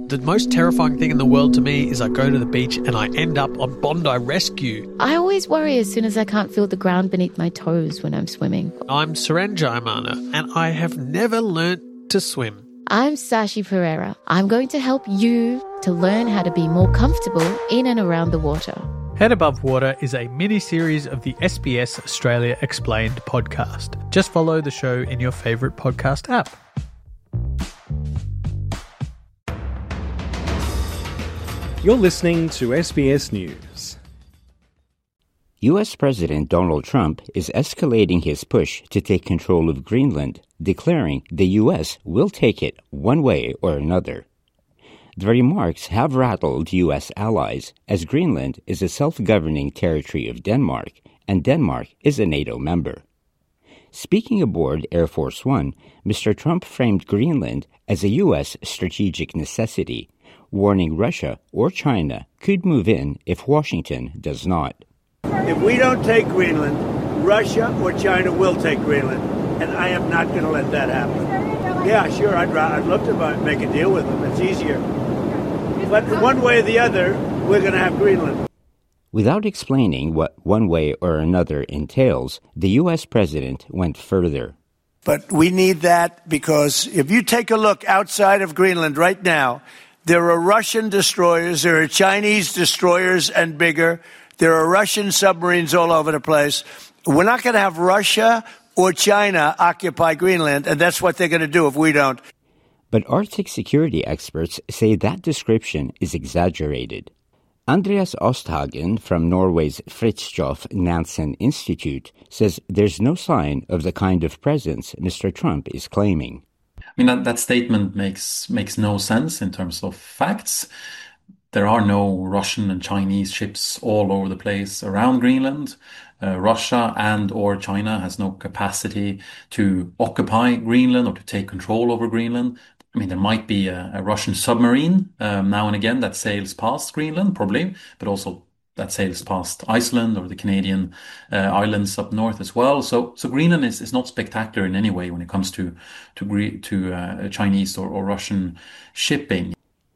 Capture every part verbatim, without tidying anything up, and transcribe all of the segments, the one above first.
The most terrifying thing in the world to me is I go to the beach and I end up on Bondi Rescue. I always worry as soon as I can't feel the ground beneath my toes when I'm swimming. I'm Suren Jaimana and I have never learnt to swim. I'm Sashi Pereira. I'm going to help you to learn how to be more comfortable in and around the water. Head Above Water is a mini-series of the S B S Australia Explained podcast. Just follow the show in your favourite podcast app. You're listening to S B S News. U S President Donald Trump is escalating his push to take control of Greenland, declaring the U S will take it one way or another. The remarks have rattled U S allies, as Greenland is a self-governing territory of Denmark, and Denmark is a NATO member. Speaking aboard Air Force One, Mister Trump framed Greenland as a U S strategic necessity, warning Russia or China could move in if Washington does not. If we don't take Greenland, Russia or China will take Greenland, and I am not going to let that happen. Yeah, sure, I'd, I'd love to make a deal with them. It's easier. But one way or the other, we're going to have Greenland. Without explaining what one way or another entails, the U S president went further. But we need that because if you take a look outside of Greenland right now, there are Russian destroyers, there are Chinese destroyers and bigger, there are Russian submarines all over the place. We're not going to have Russia or China occupy Greenland, and that's what they're going to do if we don't. But Arctic security experts say that description is exaggerated. Andreas Osthagen from Norway's Fridtjof Nansen Institute says there's no sign of the kind of presence Mister Trump is claiming. I mean, that, that statement makes makes no sense in terms of facts. There are no Russian and Chinese ships all over the place around Greenland. Uh, Russia and or China has no capacity to occupy Greenland or to take control over Greenland. I mean, there might be a, a Russian submarine um, now and again that sails past Greenland, probably, but also that sails past Iceland or the Canadian uh, islands up north as well. So, so Greenland is, is not spectacular in any way when it comes to to to uh, Chinese or, or Russian shipping.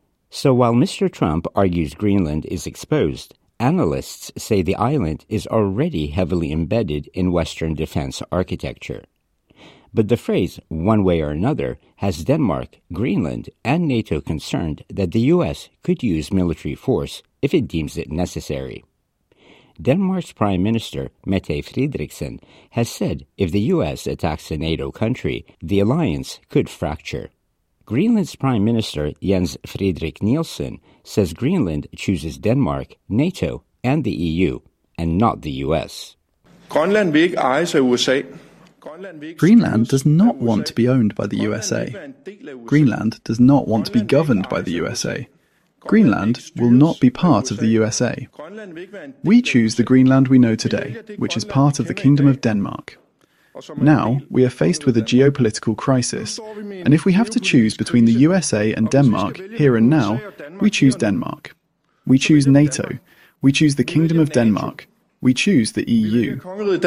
So while Mister Trump argues Greenland is exposed, analysts say the island is already heavily embedded in Western defense architecture. But the phrase one way or another has Denmark, Greenland, and NATO concerned that the U S could use military force if it deems it necessary. Denmark's Prime Minister, Mette Frederiksen, has said if the U S attacks a NATO country, the alliance could fracture. Greenland's Prime Minister, Jens Frederik Nielsen, says Greenland chooses Denmark, NATO, and the E U, and not the U S. Greenland vil ikke ejes af U S A. Greenland does not want to be owned by the U S A. Greenland does not want to be governed by the U S A. Greenland will not be part of the U S A. We choose the Greenland we know today, which is part of the Kingdom of Denmark. Now, we are faced with a geopolitical crisis, and if we have to choose between the U S A and Denmark here and now, we choose Denmark. We choose NATO. We choose the Kingdom of Denmark. We choose the E U.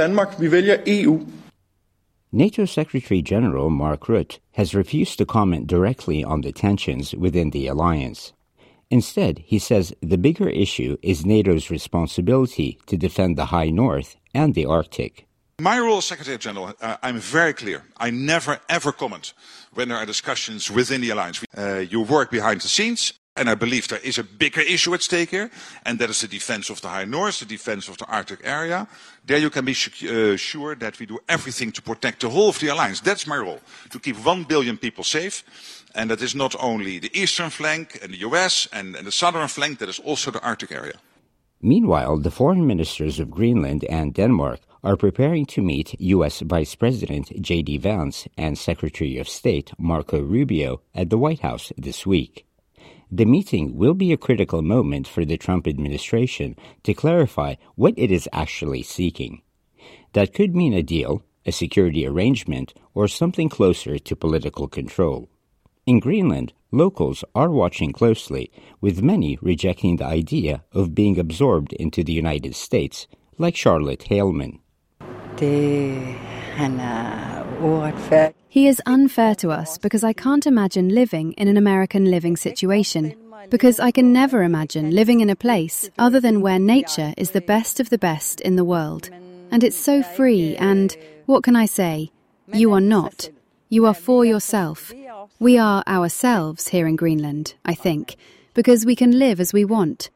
NATO Secretary-General Mark Rutte has refused to comment directly on the tensions within the alliance. Instead, he says the bigger issue is NATO's responsibility to defend the High North and the Arctic. My role as Secretary-General, uh, I'm very clear. I never, ever comment when there are discussions within the alliance. Uh, you work behind the scenes, and I believe there is a bigger issue at stake here, and that is the defense of the High North, the defense of the Arctic area. There you can be uh, sure that we do everything to protect the whole of the alliance. That's my role, to keep one billion people safe. And that is not only the eastern flank and the U S and, and the southern flank, that is also the Arctic area. Meanwhile, the foreign ministers of Greenland and Denmark are preparing to meet U S Vice President J D Vance and Secretary of State Marco Rubio at the White House this week. The meeting will be a critical moment for the Trump administration to clarify what it is actually seeking. That could mean a deal, a security arrangement, or something closer to political control. In Greenland, locals are watching closely, with many rejecting the idea of being absorbed into the United States, like Charlotte Haleman. He is unfair to us because I can't imagine living in an American living situation, because I can never imagine living in a place other than where nature is the best of the best in the world. And it's so free and, what can I say? You are not. You are for yourself. We are ourselves here in Greenland, I think, because we can live as we want.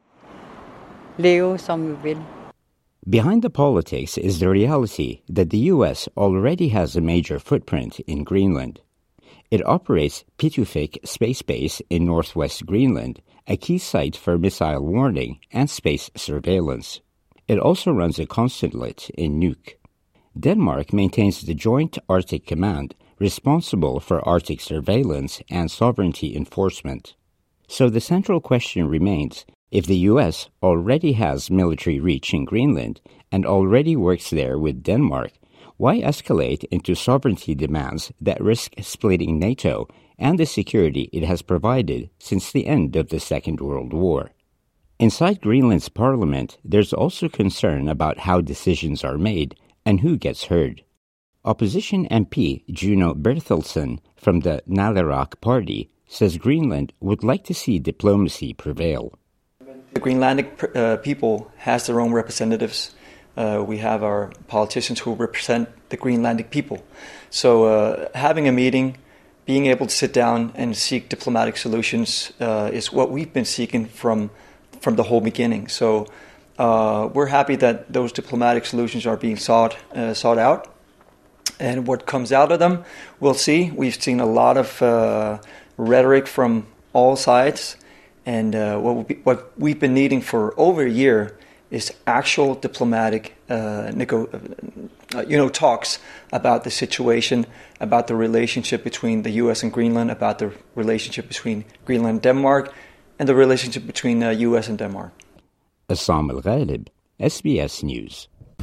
Behind the politics is the reality that the U S already has a major footprint in Greenland. It operates Pitufik Space Base in northwest Greenland, a key site for missile warning and space surveillance. It also runs a consulate in Nuuk. Denmark maintains the Joint Arctic Command, responsible for Arctic surveillance and sovereignty enforcement. So the central question remains, if the U S already has military reach in Greenland and already works there with Denmark, why escalate into sovereignty demands that risk splitting NATO and the security it has provided since the end of the Second World War? Inside Greenland's parliament, there's also concern about how decisions are made and who gets heard. Opposition M P Juno Bertelsen from the Naleraq party says Greenland would like to see diplomacy prevail. The Greenlandic uh, people has their own representatives. Uh, we have our politicians who represent the Greenlandic people. So uh, having a meeting, being able to sit down and seek diplomatic solutions uh, is what we've been seeking from from the whole beginning. So uh, we're happy that those diplomatic solutions are being sought uh, sought out. And what comes out of them, we'll see. We've seen a lot of uh, rhetoric from all sides. And uh, what, we, what we've been needing for over a year is actual diplomatic, uh, nego- uh, you know, talks about the situation, about the relationship between the U S and Greenland, about the relationship between Greenland and Denmark, and the relationship between the uh, U S and Denmark. Assam Al-Ghalib, S B S News.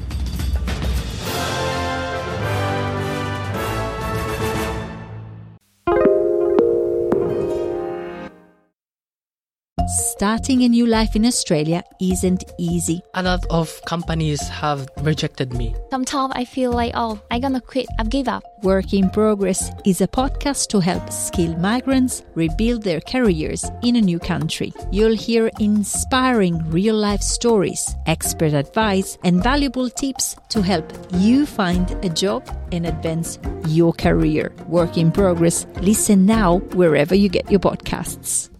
Starting a new life in Australia isn't easy. A lot of companies have rejected me. Sometimes I feel like, oh, I'm gonna quit, I've given up. Work in Progress is a podcast to help skilled migrants rebuild their careers in a new country. You'll hear inspiring real-life stories, expert advice, and valuable tips to help you find a job and advance your career. Work in Progress. Listen now wherever you get your podcasts.